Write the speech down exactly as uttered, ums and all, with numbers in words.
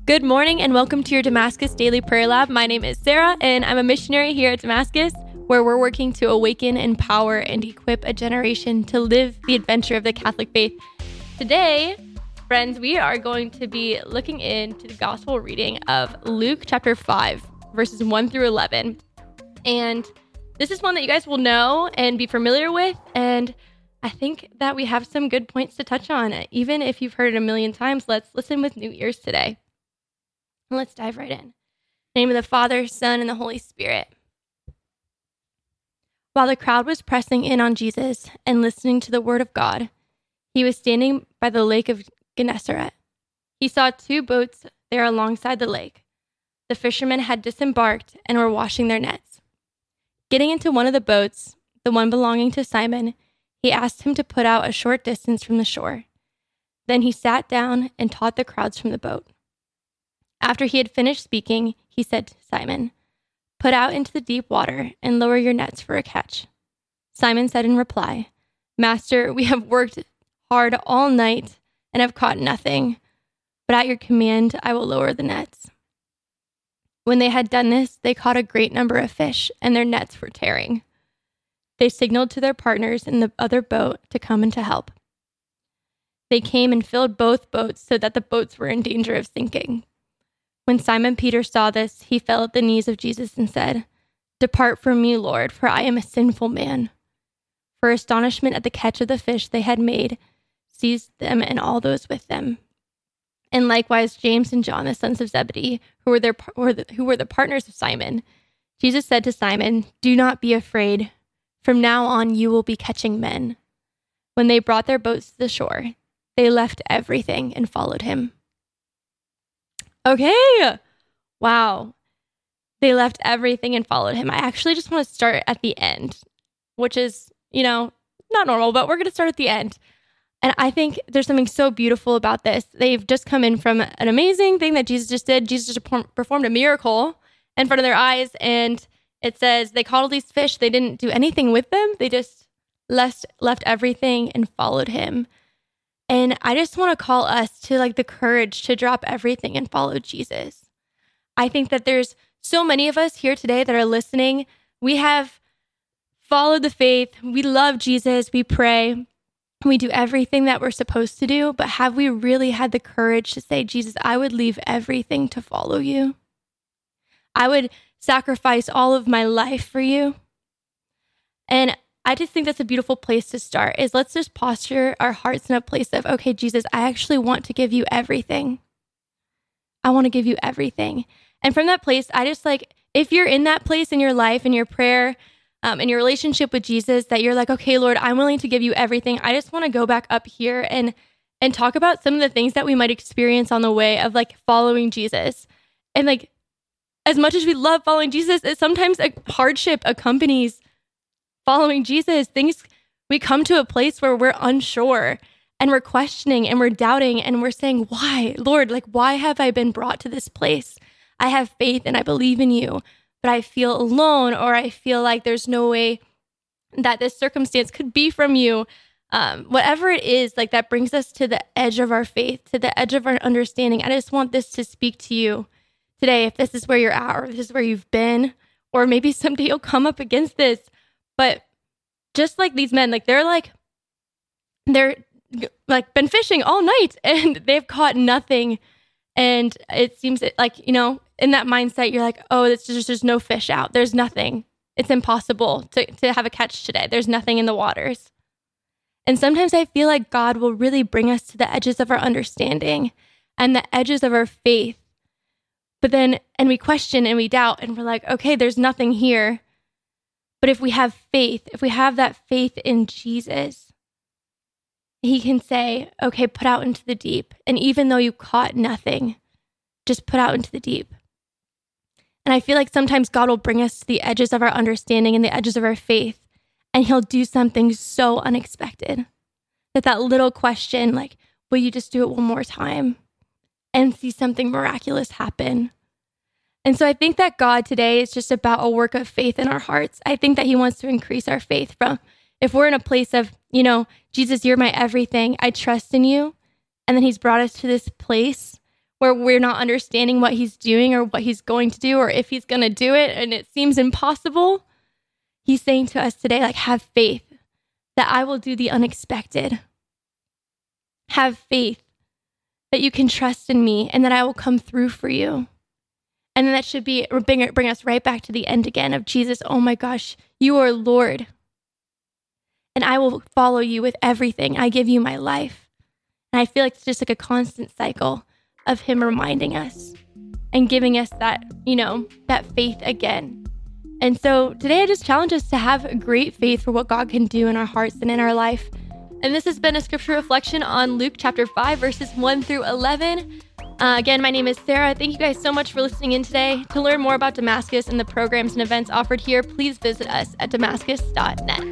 Good morning and welcome to your Damascus Daily Prayer Lab. My name is Sarah and I'm a missionary here at Damascus, where we're working to awaken, empower, and equip a generation to live the adventure of the Catholic faith. Today, friends, we are going to be looking into the gospel reading of Luke chapter five, verses one through eleven. And this is one that you guys will know and be familiar with, and I think that we have some good points to touch on. Even if you've heard it a million times, let's listen with new ears today. Let's dive right in. In the name of the Father, Son, and the Holy Spirit. While the crowd was pressing in on Jesus and listening to the word of God, he was standing by the lake of Gennesaret. He saw two boats there alongside the lake. The fishermen had disembarked and were washing their nets. Getting into one of the boats, the one belonging to Simon, he asked him to put out a short distance from the shore. Then he sat down and taught the crowds from the boat. After he had finished speaking, he said to Simon, "Put out into the deep water and lower your nets for a catch." Simon said in reply, "Master, we have worked hard all night and have caught nothing, but at your command I will lower the nets." When they had done this, they caught a great number of fish, and their nets were tearing. They signaled to their partners in the other boat to come and to help. They came and filled both boats so that the boats were in danger of sinking. When Simon Peter saw this, he fell at the knees of Jesus and said, "Depart from me, Lord, for I am a sinful man." For astonishment at the catch of the fish they had made seized them and all those with them. And likewise James and John, the sons of Zebedee, who were, their, were the, who were the partners of Simon. Jesus said to Simon, "Do not be afraid. From now on you will be catching men." When they brought their boats to the shore, they left everything and followed him. Okay. Wow. They left everything and followed him. I actually just want to start at the end, which is, you know, not normal, but we're going to start at the end. And I think there's something so beautiful about this. They've just come in from an amazing thing that Jesus just did. Jesus just performed a miracle in front of their eyes. And it says they caught all these fish. They didn't do anything with them. They just left, left everything and followed him. And I just want to call us to like the courage to drop everything and follow Jesus. I think that there's so many of us here today that are listening. We have followed the faith. We love Jesus. We pray. We do everything that we're supposed to do. But have we really had the courage to say, "Jesus, I would leave everything to follow you. I would sacrifice all of my life for you"? And I just think that's a beautiful place to start, is let's just posture our hearts in a place of, okay, Jesus, I actually want to give you everything. I want to give you everything. And from that place, I just like, if you're in that place in your life, in your prayer, um, in your relationship with Jesus, that you're like, okay, Lord, I'm willing to give you everything. I just want to go back up here and and talk about some of the things that we might experience on the way of like following Jesus. And like, as much as we love following Jesus, it sometimes a hardship accompanies following Jesus. Things, we come to a place where we're unsure and we're questioning and we're doubting and we're saying, why, Lord, like, why have I been brought to this place? I have faith and I believe in you, but I feel alone, or I feel like there's no way that this circumstance could be from you. Um, whatever it is, like that brings us to the edge of our faith, to the edge of our understanding. I just want this to speak to you today. If this is where you're at, or if this is where you've been, or maybe someday you'll come up against this. But just like these men, like they're like, they're like been fishing all night and they've caught nothing. And it seems like, you know, in that mindset, you're like, oh, it's just, there's no fish out. There's nothing. It's impossible to, to have a catch today. There's nothing in the waters. And sometimes I feel like God will really bring us to the edges of our understanding and the edges of our faith. But then, and we question and we doubt and we're like, okay, there's nothing here. But if we have faith, if we have that faith in Jesus, he can say, okay, put out into the deep. And even though you caught nothing, just put out into the deep. And I feel like sometimes God will bring us to the edges of our understanding and the edges of our faith, and he'll do something so unexpected that that little question, like, will you just do it one more time, and see something miraculous happen. And so I think that God today is just about a work of faith in our hearts. I think that he wants to increase our faith from, if we're in a place of, you know, Jesus, you're my everything, I trust in you. And then he's brought us to this place where we're not understanding what he's doing or what he's going to do or if he's going to do it and it seems impossible. He's saying to us today, like, have faith that I will do the unexpected. Have faith that you can trust in me and that I will come through for you. And then that should be bring, bring us right back to the end again of Jesus. Oh my gosh, you are Lord. And I will follow you with everything. I give you my life. And I feel like it's just like a constant cycle of him reminding us and giving us that, you know, that faith again. And so today I just challenge us to have great faith for what God can do in our hearts and in our life. And this has been a scripture reflection on Luke chapter five, verses one through eleven. Uh, again, my name is Sarah. Thank you guys so much for listening in today. To learn more about Damascus and the programs and events offered here, please visit us at damascus dot net.